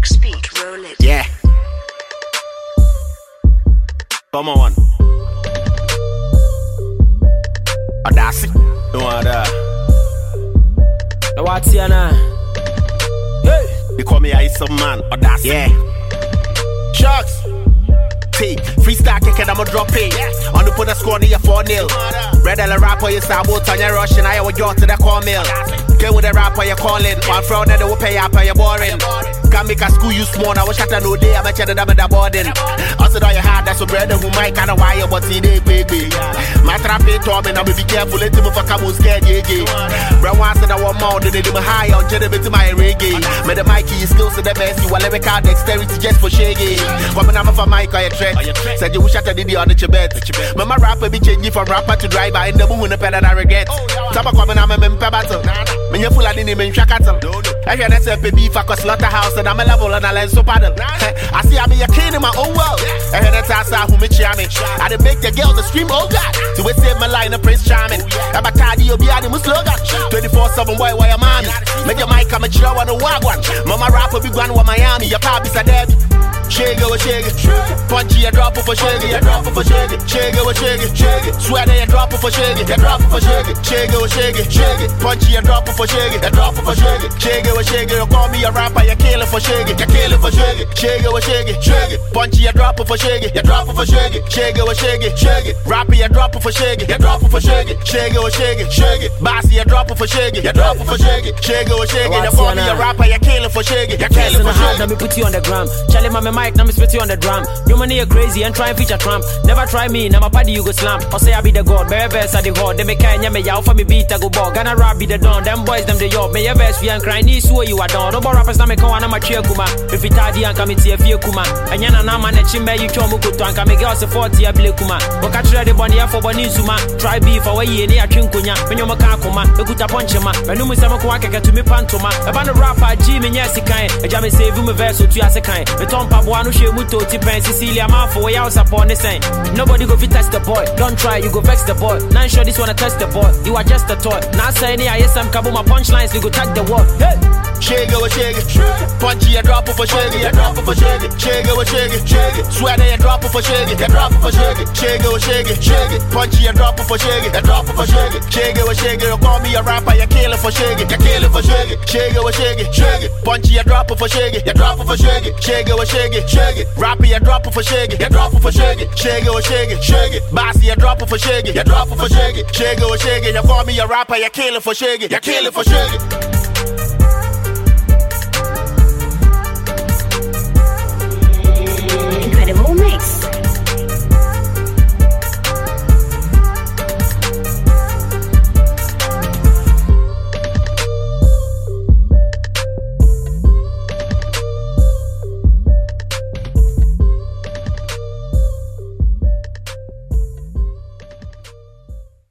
Max Beat, roll it. Yeah. Come on. Audacity. Don't want that. What's your name? Hey. They call me Ice Man. Audacity. Yeah. Sharks. T. Freestyle kick I'ma drop it. On the put a score near 4-0. Red L rapper, you start both on your rush and I will go to the cornmeal. Get with the rapper you're calling. One fraud that they will pay up and you're boring. Can't make a school you small. I wish I had no day. I'm a cheddar them in the boarding. Also, though you had that's a brother who might kind of wire, but he did baby. My trap it to me, I'm be careful. Let him fuck I'm scared, yeah. Brown ones that I want more than they do high on cheddar to my reggae. Made the Mikey skills to the best. You will never call dexterity just for shaggy. Woman, I'm for Mike or your threat. Said you wish I had the on the chibet. But my rapper be changing from rapper to driver in the moon, the pen and I regret. Tapa coming, I'm a member battle. When you're full of the name in Shakatal. I hear that's a baby for a slaughterhouse. I'm a level and I let so paddle. I see I be a king in my own world. I heard that I who me charming. I did make the girls to scream, oh God. To it save my line of Prince Charming. I'm a cardio, be the slogan. 24/7 boy, why your mommy? Make your mic come and chill on the wagwan. Mama rapper be gone with Miami. Your papa's a dead. Shaggy with shaggy. Punchy, a drop for shaggy. A drop for shaggy. Shaggy with shaggy. Shaggy. Sweater, a drop for shaggy. A drop for shaggy. Shaggy with shaggy. Shaggy. Punchy, a drop for shaggy. A drop for shaggy. Shaggy with shaggy. You call me a rapper, you kill it for shaggy. You kill it for shaggy. Shaggy with shaggy. Shaggy. Punchy, a drop for shaggy. You drop for shaggy. Shaggy with shaggy. Shaggy. Rapper, you drop for shaggy. You drop for shaggy. Shaggy with shaggy. Shaggy. Bossy, you drop for shaggy. You drop for shaggy. Shaggy with shaggy. You call me a rapper, you kill it for shaggy. You kill it for shaggy. Let me put you on the gram. Charlie, my mic, now me spit you on the drum. You money are crazy and try and feature tramp. Never try me, now my party you go slam. Or say I be the god, bare verse I the god. They make kind me out for me beat I go ball. Gonna rap be the don. Them boys them the yob. May your verse we and cry need swear you are done. Robo rappers na me come and I'm a cheer kuma. If it tardy and come into a fear kuma. And yana na man a chimbe you chomu kuto and come girls a 40 a ble kuma. But catch the bunny for bunny suma. Try beef away any a chinkunya. When you maka kuma, a good punch ma. When you musama kwaka to me pantoma. A band of rapper Jimmy yes kind. A jammy save you me verse to as a kind. The tom pabuano she muto tipen Cecilia ma for way out upon the same. Nobody go fit test the boy. Don't try, you go vex the boy. None sure this wanna test the boy. You are just a toy. Now say any I some cabo my punchlines, we go tag the wall. Hey! Shaggy with shaggy. Punchy, a drop for shaggy. A drop for shaggy. Shaggy with shaggy. Shaggy. Sweater, a drop for shaggy. A drop for shaggy. Shaggy with shaggy. Shaggy. Punchy, a drop for shaggy. A drop for shaggy. Shaggy with shaggy. You call me a rapper, you kill it for shaggy. You kill it for shaggy. Shaggy with shaggy. Shaggy. Punchy, a drop for shaggy. A drop for shaggy. Shaggy with shaggy. Shaggy. Rapper, a drop for shaggy. A drop for shaggy. Shaggy with shaggy. Shaggy. Bossy, a drop for shaggy. A drop for shaggy. Shaggy with shaggy. You call me a rapper, you kill it for shaggy. You kill it for shaggy.